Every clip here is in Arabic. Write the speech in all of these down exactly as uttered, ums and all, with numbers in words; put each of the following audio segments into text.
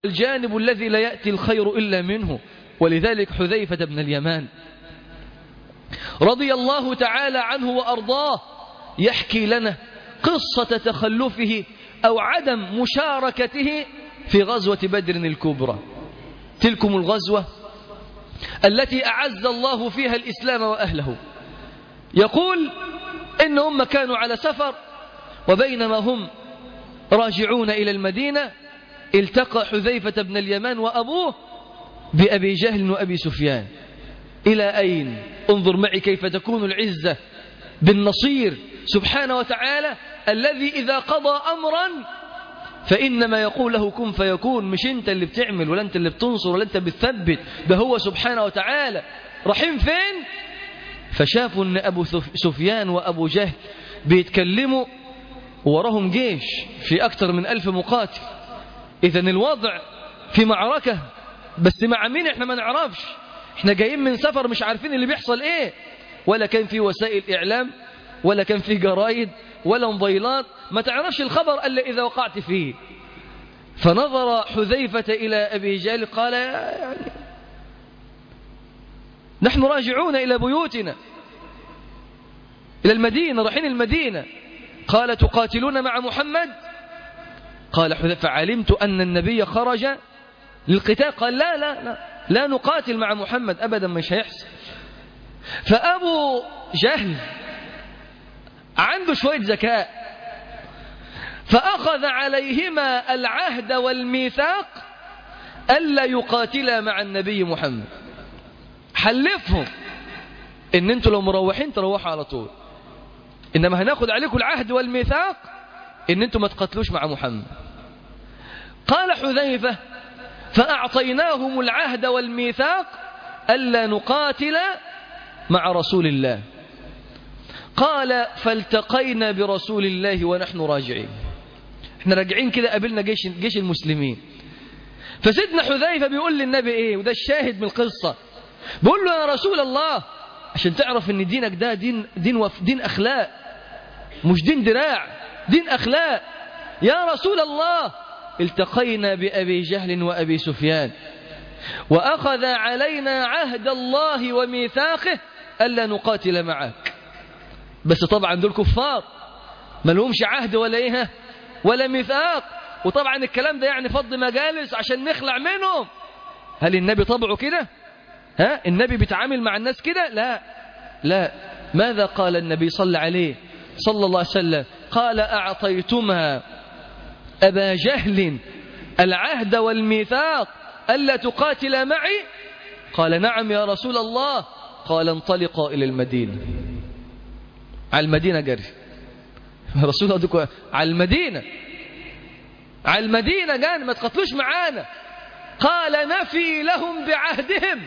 الجانب الذي لا يأتي الخير إلا منه. ولذلك حذيفة بن اليمان رضي الله تعالى عنه وأرضاه يحكي لنا قصة تخلفه أو عدم مشاركته في غزوة بدر الكبرى، تلكم الغزوة التي أعز الله فيها الإسلام وأهله. يقول إنهم كانوا على سفر، وبينما هم راجعون إلى المدينة التقى حذيفة بن اليمان وأبوه بأبي جهل وأبي سفيان. إلى أين؟ انظر معي كيف تكون العزة بالنصير سبحانه وتعالى، الذي إذا قضى أمرا فإنما يقول له كن فيكون. مش أنت اللي بتعمل ولا أنت اللي بتنصر ولا أنت بتثبت، ده هو سبحانه وتعالى. رحيم فين؟ فشافوا أن أبو سفيان وأبو جهل بيتكلموا وراهم جيش في أكثر من ألف مقاتل. إذن الوضع في معركة، بس مع مين احنا ما نعرفش، احنا جايين من سفر مش عارفين اللي بيحصل ايه، ولا كان في وسائل إعلام ولا كان في جرايد ولا موبايلات، ما تعرفش الخبر إلا إذا وقعت فيه. فنظر حذيفة إلى أبي جهل قال يعني نحن راجعون إلى بيوتنا إلى المدينة، رايحين المدينة. قال تقاتلون مع محمد؟ قال حذيفة علمت أن النبي خرج للقتال. قال لا لا لا لا نقاتل مع محمد أبدا، مش هيحصل. فأبو جهل عنده شوية ذكاء، فأخذ عليهما العهد والميثاق ألا يقاتلا مع النبي محمد. حلفهم إن أنتوا لو مروحين تروحوا على طول، إنما هناخد عليكم العهد والميثاق إن أنتوا ما تقاتلوش مع محمد. قال حذيفة فأعطيناهم العهد والميثاق ألا نقاتل مع رسول الله. قال فالتقينا برسول الله ونحن راجعين، احنا راجعين كده قابلنا جيش, جيش المسلمين. فسيدنا حذيفة بيقول للنبي ايه، وده الشاهد من القصة، بيقول له يا رسول الله عشان تعرف ان دينك ده دين, دين, وف دين أخلاق، مش دين دراع، دين أخلاق. يا رسول الله التقينا بأبي جهل وأبي سفيان وأخذ علينا عهد الله وميثاقه ألا نقاتل معك، بس طبعا دول كفار ما لهمش عهد ولا ايه ولا ميثاق، وطبعا الكلام ده يعني فض مجالس عشان نخلع منهم. هل النبي طبعه كده؟ ها النبي بيتعامل مع الناس كده؟ لا لا. ماذا قال النبي صلى عليه صلى الله عليه وسلم؟ قال أعطيتما أبا جهل العهد والميثاق ألا تقاتل معي؟ قال نعم يا رسول الله. قال انطلقا إلى المدينة. على المدينة جري رسول الله على المدينة، على المدينة جاني ما تقتلوش معانا. قال نفي لهم بعهدهم،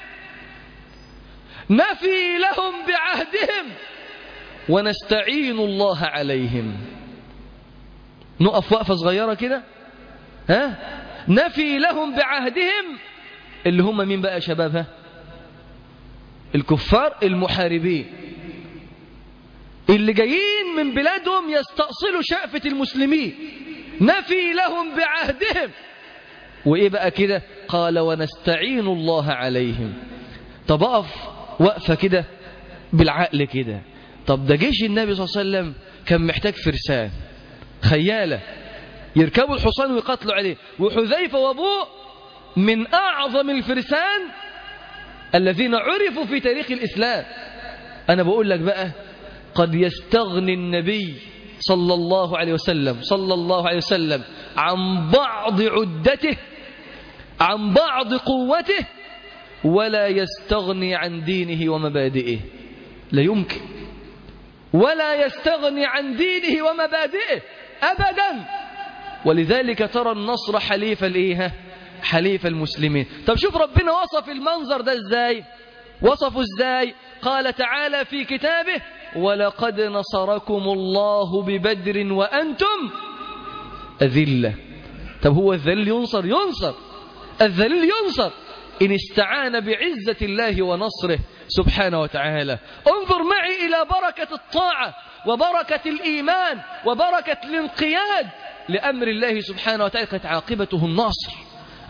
نفي لهم بعهدهم ونستعين الله عليهم. نقف وقفة صغيرة كده، ها نفي لهم بعهدهم اللي هم مين بقى يا شباب؟ ها الكفار المحاربين اللي جايين من بلادهم يستأصلوا شأفة المسلمين. نفي لهم بعهدهم، وإيه بقى كده؟ قال ونستعين الله عليهم. طب أقف وقفة كده بالعقل كده، طب ده جيش النبي صلى الله عليه وسلم كان محتاج فرسان خيالة يركبوا الحصان ويقاتلوا عليه، وحذيفة وابوه من أعظم الفرسان الذين عرفوا في تاريخ الإسلام. أنا بقول لك بقى قد يستغني النبي صلى الله عليه وسلم صلى الله عليه وسلم عن بعض عدته، عن بعض قوته، ولا يستغني عن دينه ومبادئه. لا يمكن. ولا يستغني عن دينه ومبادئه أبدا. ولذلك ترى النصر حليف الإيه؟ حليف المسلمين. طب شوف ربنا وصف المنظر ده ازاي، وصفه ازاي؟ قال تعالى في كتابه ولقد نصركم الله ببدر وأنتم أذلة. طب هو الذليل ينصر؟ ينصر. الذليل ينصر إن استعان بعزة الله ونصره سبحانه وتعالى. انظر معي إلى بركة الطاعة وبركة الإيمان وبركة الانقياد لأمر الله سبحانه وتعالى، كانت عاقبته النصر.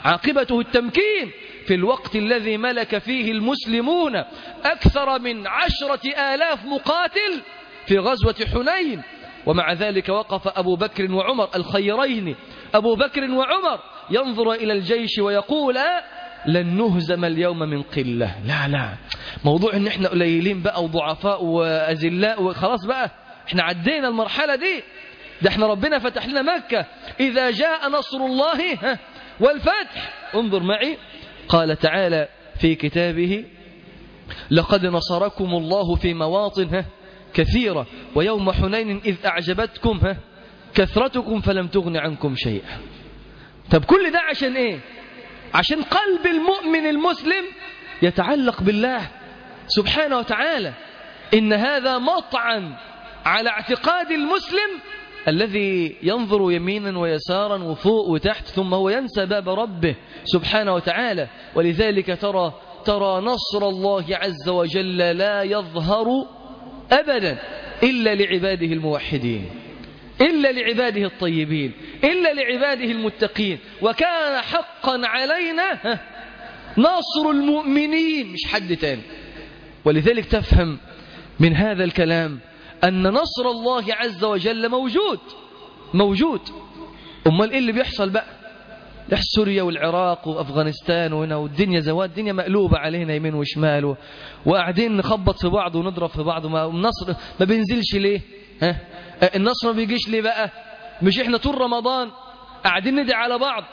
عاقبته التمكين في الوقت الذي ملك فيه المسلمون أكثر من عشرة آلاف مقاتل في غزوة حنين، ومع ذلك وقف أبو بكر وعمر الخيرين، أبو بكر وعمر ينظر إلى الجيش ويقول لن نهزم اليوم من قلة. لا لا، موضوع ان احنا قليلين بقى وضعفاء وأذلاء وخلاص بقى احنا عدينا المرحلة دي، ده احنا ربنا فتح لنا مكة، إذا جاء نصر الله والفتح. انظر معي، قال تعالى في كتابه لقد نصركم الله في مواطن كثيرة ويوم حنين إذ أعجبتكم كثرتكم فلم تغن عنكم شيئا. طب كل ده عشان ايه؟ عشان قلب المؤمن المسلم يتعلق بالله سبحانه وتعالى. إن هذا مطعن على اعتقاد المسلم الذي ينظر يمينا ويسارا وفوق وتحت ثم هو ينسى باب ربه سبحانه وتعالى. ولذلك ترى ترى نصر الله عز وجل لا يظهر أبدا إلا لعباده الموحدين، إلا لعباده الطيبين، إلا لعباده المتقين. وكان حقا علينا نصر المؤمنين، مش حد تاني. ولذلك تفهم من هذا الكلام أن نصر الله عز وجل موجود موجود. أمال إيه اللي بيحصل بقى؟ يحصل سوريا والعراق وأفغانستان وهنا، والدنيا زواد، الدنيا مقلوبة علينا يمين وشمال، وقاعدين نخبط في بعض ونضرب في بعض. ما النصر ما بينزلش ليه؟ ها؟ النصر ما بيجيش ليه بقى؟ مش احنا طول رمضان قاعدين ندعي على بعض؟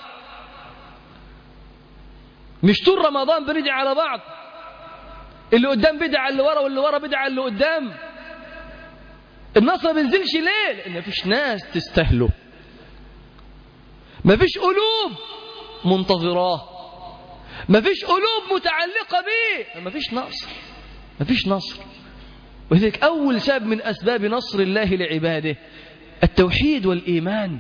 مش طول رمضان بندعي على بعض؟ اللي قدام بدعي على اللي ورا واللي ورا بدعي على اللي قدام. النصر ما بينزلش ليه؟ لأن مفيش ناس تستهله، مفيش قلوب منتظراه، مفيش قلوب متعلقة به، مفيش نصر مفيش نصر. وذلك أول سبب من أسباب نصر الله لعباده التوحيد والإيمان،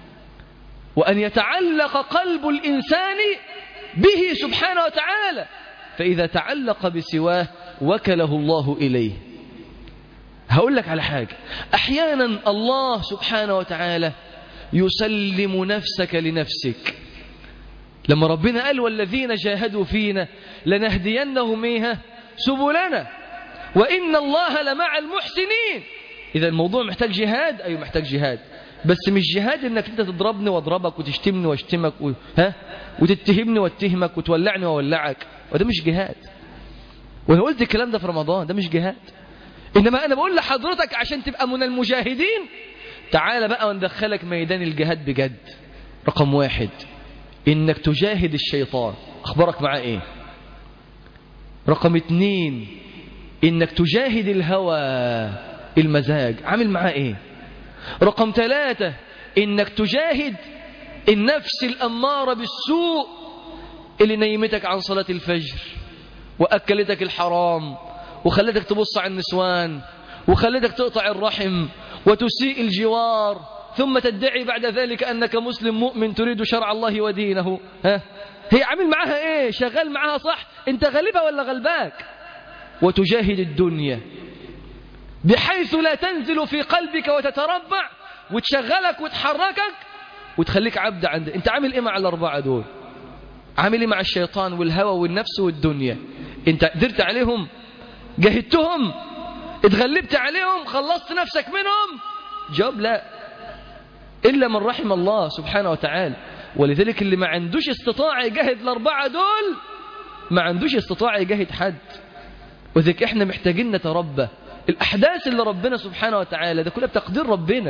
وأن يتعلق قلب الإنسان به سبحانه وتعالى، فإذا تعلق بسواه وكله الله إليه. هقول لك على حاجة، أحيانا الله سبحانه وتعالى يسلم نفسك لنفسك. لما ربنا قال والذين جاهدوا فينا لنهدينهم إيه سبلنا وإن الله لمع المحسنين. إذا الموضوع محتاج جهاد، أيوة محتاج جهاد، بس مش جهاد إنك أنت تضربني واضربك وتشتمني واشتمك و... ها؟ وتتهمني واتهمك وتولعني وولعك، وده مش جهاد. وأنا قلت الكلام ده في رمضان، ده مش جهاد. إنما أنا بقول لحضرتك عشان تبقى من المجاهدين، تعال بقى وندخلك ميدان الجهاد بجد. رقم واحد إنك تجاهد الشيطان، أخبرك معاه إيه؟ رقم اتنين إنك تجاهد الهوى المزاج، عامل معاه إيه؟ رقم ثلاثة إنك تجاهد النفس الأمارة بالسوء اللي نيمتك عن صلاة الفجر وأكلتك الحرام وخلتك تبص على النسوان وخلتك تقطع الرحم وتسيء الجوار، ثم تدعي بعد ذلك أنك مسلم مؤمن تريد شرع الله ودينه. ها؟ هي عامل معها إيه؟ شغال معها صح؟ أنت غالبة ولا غلباك؟ وتجاهد الدنيا بحيث لا تنزل في قلبك وتتربع وتشغلك وتحركك وتخليك عبد عند. أنت عامل إيه مع الأربعة دول؟ عامل إيه مع الشيطان والهوى والنفس والدنيا؟ أنت قدرت عليهم؟ جاهدتهم؟ اتغلبت عليهم؟ خلصت نفسك منهم؟ جواب لا، إلا من رحم الله سبحانه وتعالى. ولذلك اللي ما عندوش استطاعة يجاهد الأربعة دول ما عندوش استطاعة يجاهد حد. وذلك احنا محتاجين نتربى. الأحداث اللي ربنا سبحانه وتعالى ده كلها بتقدير ربنا،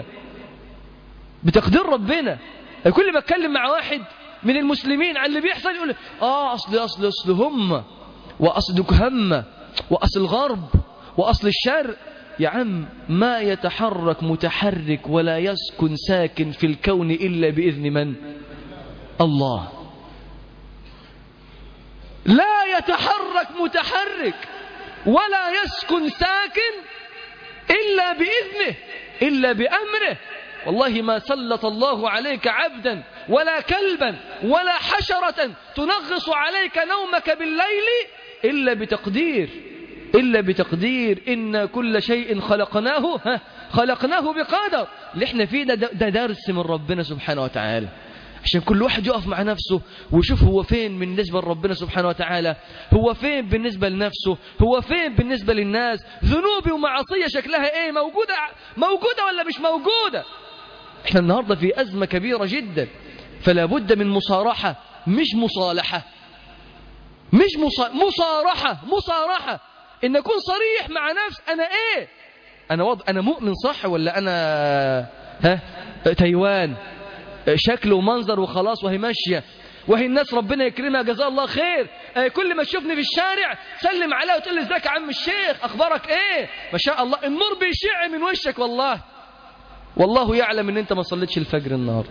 بتقدير ربنا. كل ما اتكلم مع واحد من المسلمين عن اللي بيحصل يقول اه اصل اصل اصل هم واصل هم واصل الغرب واصل الشرق. يا عم ما يتحرك متحرك ولا يسكن ساكن في الكون إلا بإذن من؟ الله. لا يتحرك متحرك ولا يسكن ساكن إلا بإذنه إلا بأمره. والله ما سلط الله عليك عبدا ولا كلبا ولا حشرة تنغص عليك نومك بالليل إلا بتقدير إلا بتقدير. إن كل شيء خلقناه خلقناه بقدر. اللي احنا فيه ده, ده درس من ربنا سبحانه وتعالى عشان كل واحد يقف مع نفسه ويشوف هو فين بالنسبة لربنا سبحانه وتعالى، هو فين بالنسبة لنفسه، هو فين بالنسبة للناس. ذنوبي ومعاصية شكلها ايه؟ موجودة موجودة ولا مش موجودة؟ احنا النهاردة في أزمة كبيرة جدا، فلا بد من مصارحة مش مصالحة، مش مصا... مصارحة مصارحة إن أكون صريح مع نفس أنا إيه، أنا وضع أنا مؤمن صح ولا أنا ها تايوان شكل ومنظر وخلاص وهي ماشية، وهي الناس ربنا يكرمها جزاه الله خير، كل ما تشوفني في الشارع سلم عليها وتقول لي ازيك يا عم الشيخ أخبارك إيه، ما شاء الله النور بيشع من وشك. والله والله يعلم إن أنت ما صليتش الفجر النهاردة،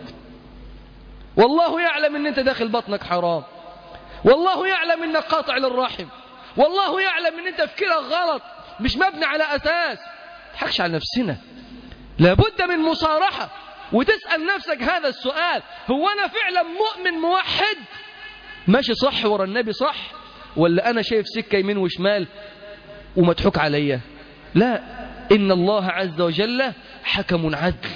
والله يعلم إن أنت داخل بطنك حرام، والله يعلم إنك قاطع للرحم، والله يعلم إن أنت تفكيرك غلط مش مبني على أساس. تحكش على نفسنا، لابد من مصارحة وتسأل نفسك هذا السؤال: هو أنا فعلا مؤمن موحد ماشي صح ورا النبي صح، ولا أنا شايف سكة يمين وشمال ومضحوك عليا؟ لا، إن الله عز وجل حكم عدل،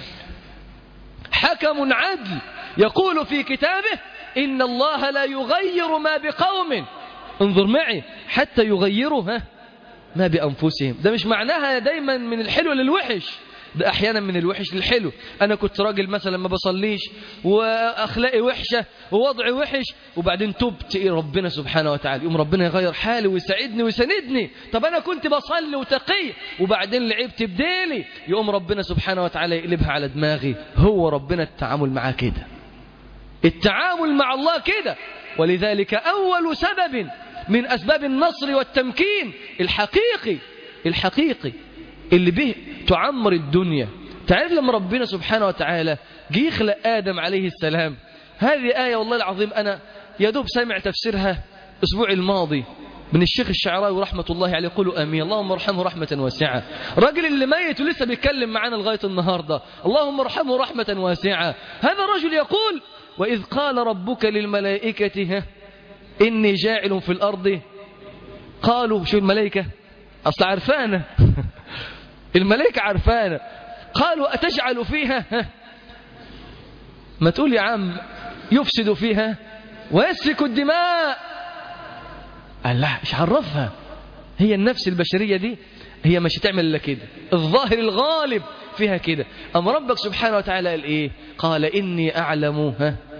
حكم عدل يقول في كتابه: إن الله لا يغير ما بقوم، انظر معي، حتى يغيروا ها ما بأنفسهم. ده مش معناها دايما من الحلو للوحش، ده أحيانا من الوحش للحلو. أنا كنت راجل مثلا ما بصليش وأخلاقي وحشة ووضعي وحش، وبعدين تبت إيه ربنا سبحانه وتعالى، يوم ربنا يغير حالي ويساعدني ويساندني. طب أنا كنت بصلي وتقي وبعدين لعبت بديلي، يوم ربنا سبحانه وتعالى يقلبها على دماغي. هو ربنا التعامل معاه كده، التعامل مع الله كده. ولذلك أول سبب من أسباب النصر والتمكين الحقيقي الحقيقي اللي به تعمر الدنيا. تعرف لما ربنا سبحانه وتعالى جه يخلق آدم عليه السلام، هذه آية والله العظيم أنا يا دوب سامع تفسيرها الأسبوع الماضي من الشيخ الشعراوي رحمة الله عليه، يقولوا آمين، اللهم ارحمه رحمة واسعة. راجل اللي ميت ولسه بيتكلم معانا لغاية النهاردة، اللهم ارحمه رحمة واسعة. هذا الرجل يقول: وإذ قال ربك للملائكة إني جاعل في الأرض، قالوا شو الملائكة أصلا عرفانة الملائكة عرفانة، قالوا أتجعل فيها، ما تقول يا عم، يفسد فيها ويسفك الدماء. قال لا، إيش عرفها؟ هي النفس البشرية دي هي مش هتعمل إلا كده، الظاهر الغالب فيها كده. أما ربك سبحانه وتعالى قال إيه؟ قال إني أعلم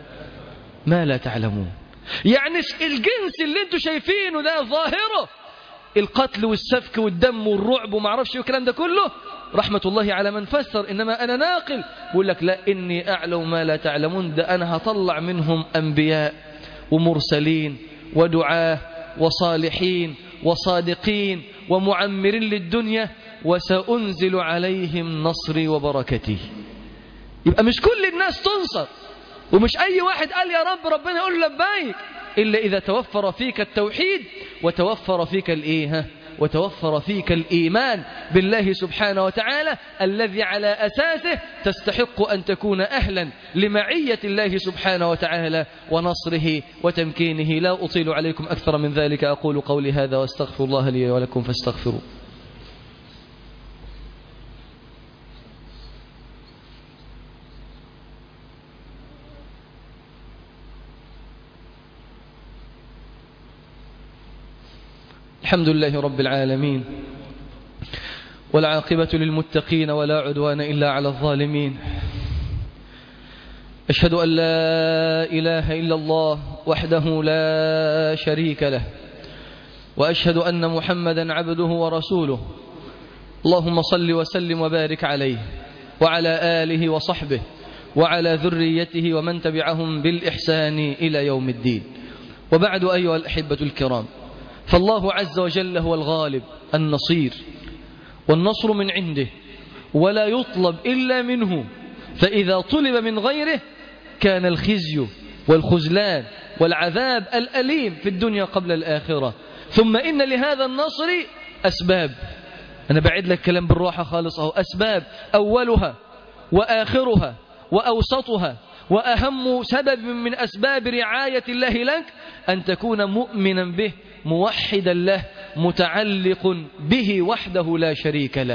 ما لا تعلمون. يعني الجنس اللي انتوا شايفينه ده ظاهره القتل والسفك والدم والرعب وما اعرفش والكلام ده كله، رحمة الله على من فسر إنما أنا ناقل، بقول لك لا، إني أعلم ما لا تعلمون. ده أنا هطلع منهم أنبياء ومرسلين ودعاة وصالحين وصادقين ومعمرين للدنيا، وسأنزل عليهم نصري وبركتي. يبقى مش كل الناس تنصر، ومش أي واحد قال يا رب ربنا يقول لبيك، إلا إذا توفر فيك التوحيد وتوفر فيك الإيه وتوفر فيك الإيمان بالله سبحانه وتعالى الذي على أساسه تستحق أن تكون أهلا لمعية الله سبحانه وتعالى ونصره وتمكينه. لا أطيل عليكم أكثر من ذلك، أقول قولي هذا واستغفر الله لي ولكم فاستغفروا. الحمد لله رب العالمين، والعاقبة للمتقين ولا عدوان إلا على الظالمين. أشهد أن لا إله إلا الله وحده لا شريك له، وأشهد أن محمدا عبده ورسوله. اللهم صل وسلم وبارك عليه وعلى آله وصحبه وعلى ذريته ومن تبعهم بالإحسان إلى يوم الدين. وبعد أيها الأحبة الكرام، فالله عز وجل هو الغالب النصير، والنصر من عنده ولا يطلب إلا منه، فإذا طلب من غيره كان الخزي والخذلان والعذاب الأليم في الدنيا قبل الآخرة. ثم إن لهذا النصر أسباب، أنا بعد لك كلام بالراحة خالص أهو، أسباب أولها وآخرها وأوسطها وأهم سبب من أسباب رعاية الله لك أن تكون مؤمنا به موحدا له متعلق به وحده لا شريك له.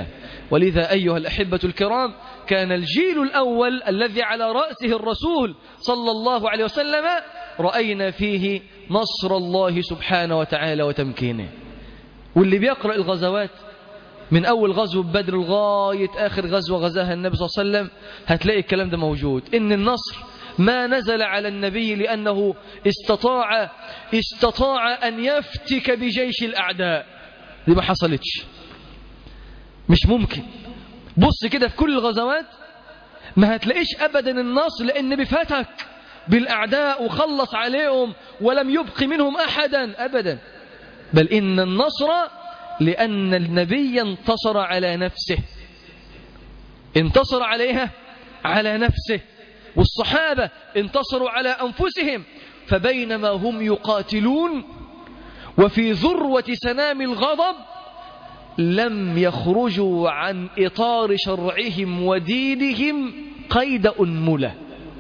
ولذا أيها الأحبة الكرام كان الجيل الأول الذي على رأسه الرسول صلى الله عليه وسلم رأينا فيه نصر الله سبحانه وتعالى وتمكينه. واللي بيقرأ الغزوات من أول غزو بدر لغاية آخر غزوة غزاها النبي صلى الله عليه وسلم هتلاقي الكلام ده موجود، إن النصر ما نزل على النبي لأنه استطاع استطاع أن يفتك بجيش الأعداء. دي ما حصلتش، مش ممكن. بص كده في كل الغزوات ما هتلاقيش أبدا النصر لأن بفتك بالأعداء وخلص عليهم ولم يبق منهم أحدا أبدا، بل إن النصر لأن النبي انتصر على نفسه، انتصر عليها على نفسه، والصحابة انتصروا على أنفسهم. فبينما هم يقاتلون وفي ذروة سنام الغضب لم يخرجوا عن إطار شرعهم ودينهم قيد أنملة.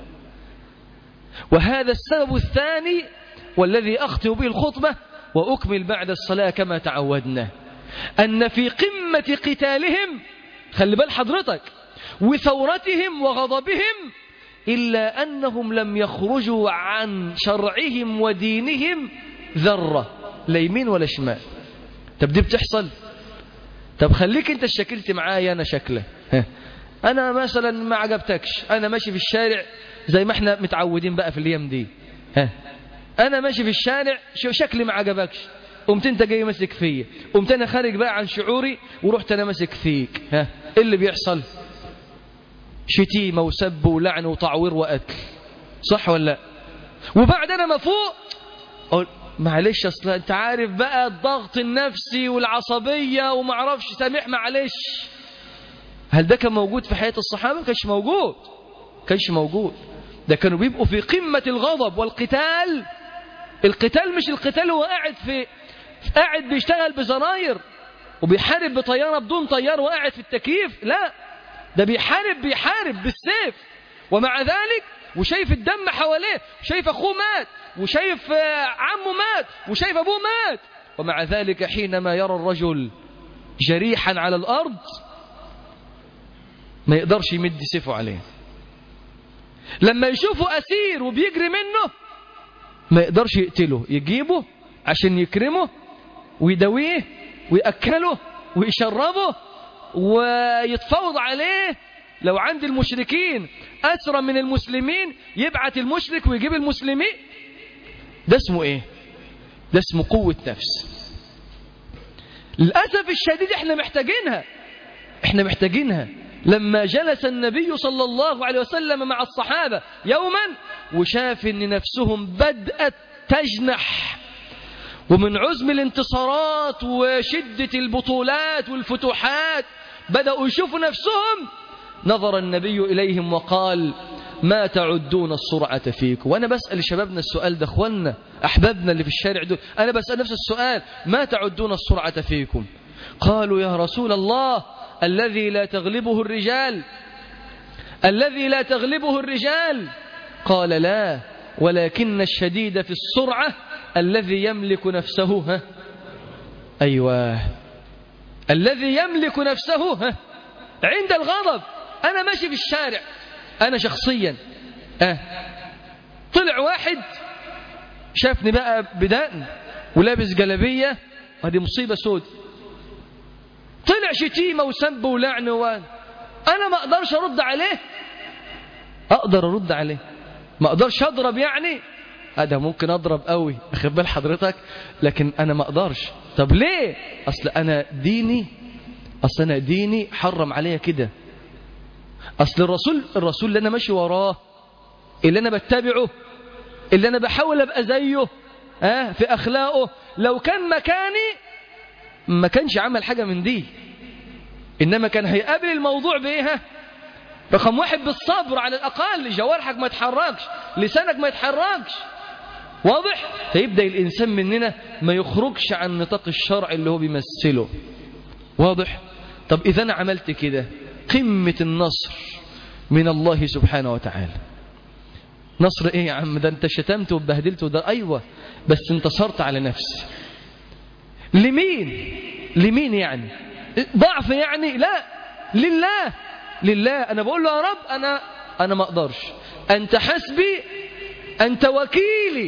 وهذا السبب الثاني والذي أختم به الخطبة وأكمل بعد الصلاة كما تعودنا، أن في قمة قتالهم، خلي بال حضرتك، وثورتهم وغضبهم، إلا أنهم لم يخرجوا عن شرعهم ودينهم ذرة، لا يمين ولا شمال. طب دي بتحصل؟ طب خليك انت شكلت معايا انا شكله، انا مثلا ما عجبتكش، انا ماشي في الشارع زي ما احنا متعودين بقى في الايام دي، ها انا ماشي في الشارع شكلي ما عجبكش، قمت انت جاي ماسك فيا، قمت انا خارج بقى عن شعوري ورحت انا ماسك فيك، ها ايه اللي بيحصل؟ شتيمه وسب ولعن وتعوير وقتل، صح ولا لا؟ وبعد انا ما فوق اقول معلش اصل انت عارف بقى الضغط النفسي والعصبيه وما اعرفش سامح معلش. هل ده كان موجود في حياه الصحابه؟ ما كانش موجود، كانش موجود. ده كانوا بيبقوا في قمه الغضب والقتال. القتال مش القتال هو قاعد في قاعد بيشتغل بزراير وبيحارب بطياره بدون طيار وقاعد في التكييف، لا، ده بيحارب بيحارب بالسيف، ومع ذلك وشايف الدم حواليه، شايف أخوه مات، وشايف عمه مات، وشايف أبوه مات، ومع ذلك حينما يرى الرجل جريحا على الأرض ما يقدرش يمد سيفه عليه. لما يشوفه أسير وبيجري منه ما يقدرش يقتله، يجيبه عشان يكرمه ويدويه ويأكله ويشربه ويتفاوض عليه. لو عند المشركين أسرى من المسلمين يبعت المشرك ويجيب المسلمين. ده اسمه ايه؟ ده اسمه قوة نفس. للأسف الشديد احنا محتاجينها، احنا محتاجينها. لما جلس النبي صلى الله عليه وسلم مع الصحابة يوما وشاف ان نفسهم بدأت تجنح، ومن عزم الانتصارات وشدة البطولات والفتوحات بدأوا يشوفوا نفسهم، نظر النبي إليهم وقال: ما تعدون السرعة فيكم. وأنا بسأل شبابنا السؤال ده، أخواننا أحبابنا اللي في الشارع دول، أنا بسأل نفس السؤال: ما تعدون السرعة فيكم؟ قالوا: يا رسول الله، الذي لا تغلبه الرجال، الذي لا تغلبه الرجال. قال: لا، ولكن الشديد في السرعة الذي يملك نفسه. ها أيوة، الذي يملك نفسه ها عند الغضب. أنا ماشي في الشارع، أنا شخصيا أه طلع واحد شافني بقى بدقن ولابس جلابية، هذه مصيبة سود، طلع شتيمة وسب ولعن، وأنا ما أقدرش أرد عليه. أقدر أرد عليه، ما أقدرش أضرب يعني، هذا ممكن أضرب قوي، أخد بال حضرتك، لكن أنا ما أقدرش. طب ليه؟ أصل أنا ديني أصل أنا ديني حرم عليا كده. أصل الرسول الرسول اللي أنا ماشي وراه، اللي أنا بتبعه، اللي أنا بحاول أبقى زيه آه في أخلاقه، لو كان مكاني ما كانش عمل حاجة من دي، إنما كان هيقابل الموضوع بإيه؟ رقم واحد بالصبر على الأقل، جوارحك ما يتحركش، لسانك ما يتحركش، واضح؟ فيبدأ الإنسان مننا ما يخرجش عن نطاق الشرع اللي هو بيمثله، واضح؟ طب إذا أنا عملت كده، قمة النصر من الله سبحانه وتعالى. نصر إيه يا عم؟ ده أنت شتمت وبهدلت وده، أيوة، بس انتصرت على نفسي. لمين؟ لمين يعني؟ ضعف يعني؟ لا، لله لله. أنا بقول له يا رب أنا أنا ما أقدرش، أنت حسبي، أنت وكيلي.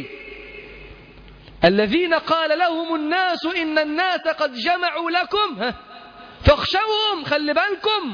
الذين قال لهم الناس إن الناس قد جمعوا لكم فاخشوهم، خلي بالكم،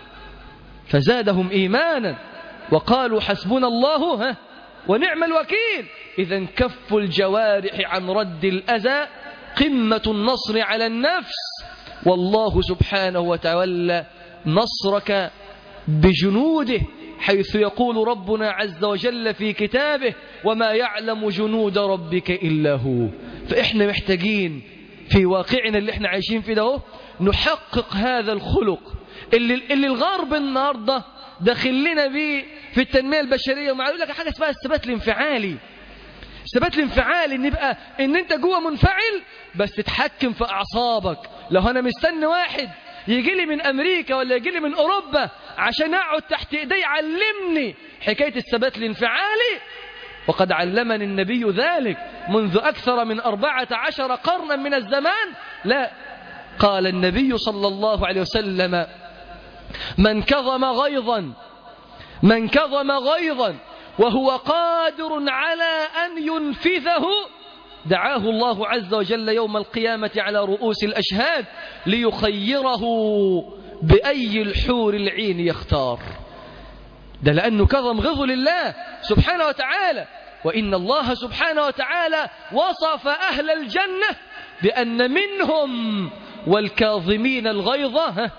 فزادهم إيمانا وقالوا حسبنا الله ونعم الوكيل. إذا كف الجوارح عن رد الأذى قمة النصر على النفس، والله سبحانه وتعالى نصرك بجنوده، حيث يقول ربنا عز وجل في كتابه وما يعلم جنود ربك إلا هو. فإحنا محتاجين في واقعنا اللي احنا عايشين فيه ده نحقق هذا الخلق اللي, اللي الغرب النهاردة داخل لنا بيه في التنمية البشرية. ومع يقول لك حاجة اسمها الثبات الانفعالي. الثبات الانفعالي ان يبقى ان انت جوه منفعل بس تتحكم في اعصابك. لو انا مستني واحد يجي لي من امريكا ولا يجي لي من اوروبا عشان اقعد تحت ايديه يعلمني حكاية الثبات الانفعالي، وقد علمني النبي ذلك منذ اكثر من أربعة عشر قرنا من الزمان. لا، قال النبي صلى الله عليه وسلم من كظم غيظا من كظم غيظا وهو قادر على أن ينفذه دعاه الله عز وجل يوم القيامة على رؤوس الأشهاد ليخيره بأي الحور العين يختار. ده لأنه كظم غيظه لله سبحانه وتعالى. وإن الله سبحانه وتعالى وصف أهل الجنة بأن منهم والكاظمين الغيظ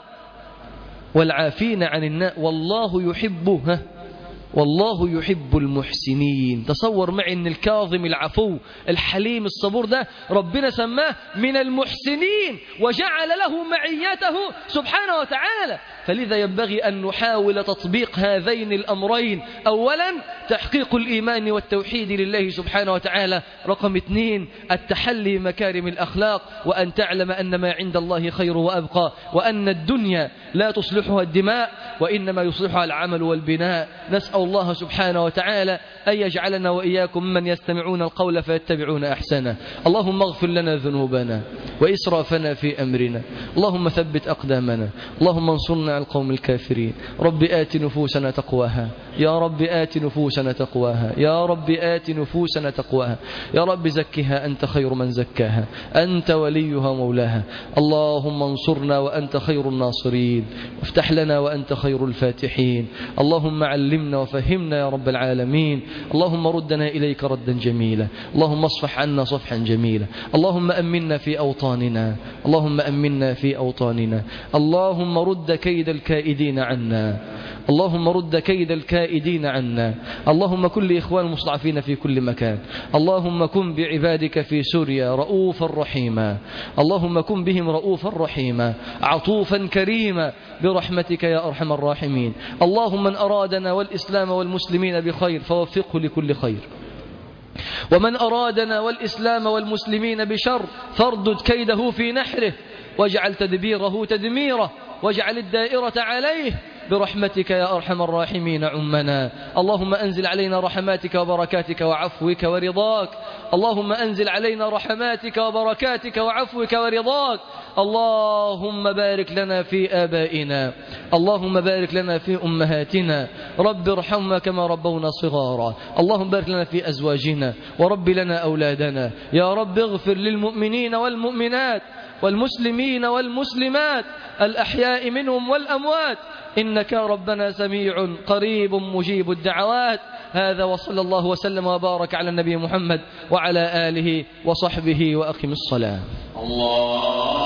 والعافين عن الناس والله يحبه والله يحب المحسنين. تصور معي أن الكاظم العفو الحليم الصبور ده ربنا سماه من المحسنين وجعل له معيته سبحانه وتعالى. فلذا ينبغي أن نحاول تطبيق هذين الأمرين. أولا تحقيق الإيمان والتوحيد لله سبحانه وتعالى. رقم اثنين التحلي مكارم الأخلاق، وأن تعلم أن ما عند الله خير وأبقى، وأن الدنيا لا تصلحها الدماء وإنما يصلحها العمل والبناء. نسأل الله سبحانه وتعالى أن يجعلنا وإياكم من يستمعون القول فيتبعون أحسنه. اللهم اغفر لنا ذنوبنا وإسرافنا في أمرنا، اللهم ثبت أقدامنا، اللهم انصرنا على القوم الكافرين. رب آت نفوسنا تقواها، يا رب آت نفوسنا تقواها، يا رب آت نفوسنا تقواها، يا رب زكها أنت خير من زكاها، أنت وليها مولاها. اللهم انصرنا وأنت خير الناصرين، وافتح لنا وأنت خير الفاتحين. اللهم علمنا وفهمنا يا رب العالمين. اللهم ردنا إليك ردا جميلا، اللهم اصفح عنا صفحا جميلا. اللهم أمنا في أوطاننا، اللهم أمنا في أوطاننا. اللهم رد كيد الكائدين عنا، اللهم رد كيد الكائدين عنا. اللهم كن لإخوان المستضعفين في كل مكان. اللهم كن بعبادك في سوريا رؤوفا رحيما، اللهم كن بهم رؤوفا رحيما عطوفا كريما برحمتك يا أرحم الراحمين. اللهم من أرادنا والإسلام والمسلمين بخير فوفقه لكل خير، ومن أرادنا والإسلام والمسلمين بشر فاردد كيده في نحره، واجعل تدبيره تدميره، واجعل الدائرة عليه برحمتك يا أرحم الراحمين عمنا. اللهم أنزل علينا رحماتك وبركاتك وعفوك ورضاك، اللهم أنزل علينا رحماتك وبركاتك وعفوك ورضاك. اللهم بارك لنا في آبائنا، اللهم بارك لنا في أمهاتنا، رب ارحمنا كما ربونا صغارا. اللهم بارك لنا في أزواجنا ورب لنا أولادنا. يا رب اغفر للمؤمنين والمؤمنات والمسلمين والمسلمات الأحياء منهم والأموات، إنك ربنا سميع قريب مجيب الدعوات. هذا وصلى الله وسلم وبارك على النبي محمد وعلى آله وصحبه وأقم الصلاة. الله